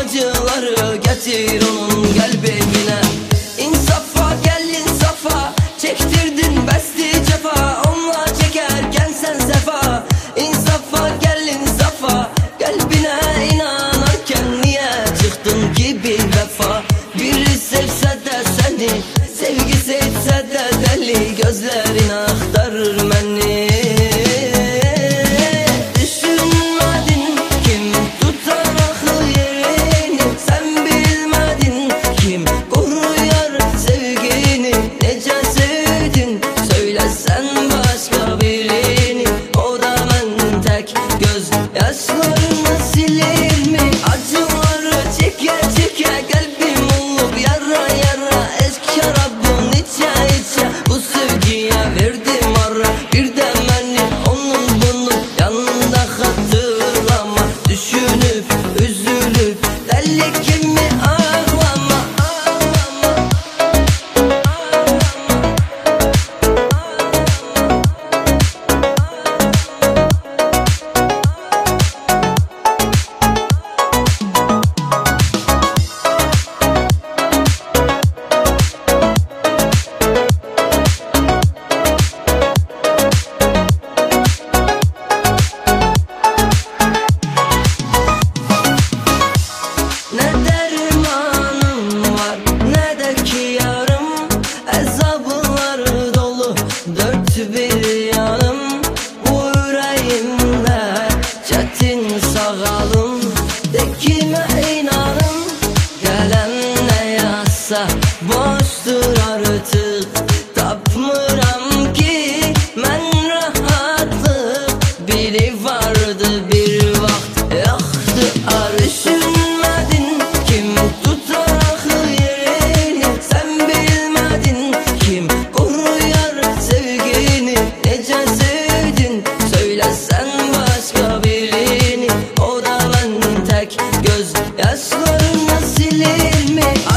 acıları getir onun kalbine. İnsafa gel insafa, çektirdin besti cefa, onunla çekerken sen sefa. İnsafa gel insafa, kalbine inanarken niye çıktın ki bir vefa? Biri sevse de seni, sevgisi etse de deli, gözlerin aktarır beni. Düşünmedin kim tutar akıl yerini, sen bilmedin kim koruyor sevgini. Nece sevdin söylesen başka birini, o da ben tek göz yaşlarını silir mi? Acıları çeke çeke kalbim olup yara yara, eski şarabın içe içe bu sevgiye verdim ara. Bir de beni onun bunun yanında hatırlama, düşünüp üzülüp deli kimi ağlama, ağlama, ne dermanım var ne de ki yarım, ezablar dolu dört bir yanım. Bu yüreğimde çetin sağalım, de kime inanım, gelen ne yazsa boştur artık. Tapmıram ki ben rahatlık, biri vardı bir vakt yaktı arşın. Kim tutar akıl yerini, sen bilmedin kim koruyor sevgini. Nece sevdin söylesen başka birini, o da ben tek göz yaşlarını silir mi?